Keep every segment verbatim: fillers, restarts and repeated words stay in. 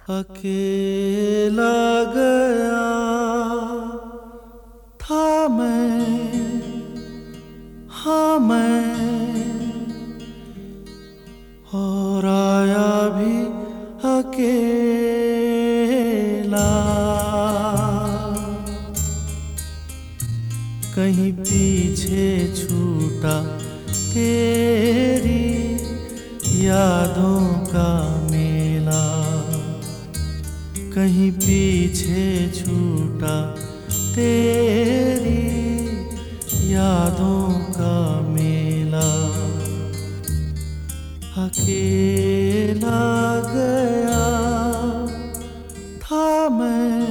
अकेला गया था मैं, हाँ मैं, और आया भी अकेला। कहीं पीछे छूटा तेरी यादों का मेला, कहीं पीछे छूटा तेरी यादों का मेला। अकेला गया था मैं,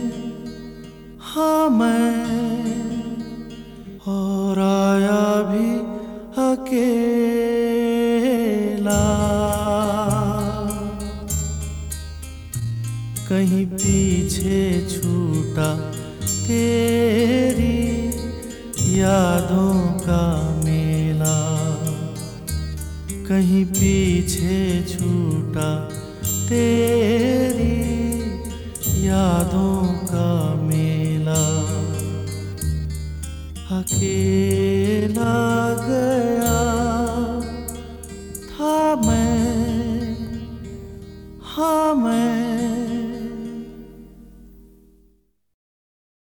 हाँ मैं, और आया भी अकेला। कहीं पीछे छूटा तेरी यादों का मेला, कहीं पीछे छूटा तेरी यादों का मेला। अकेला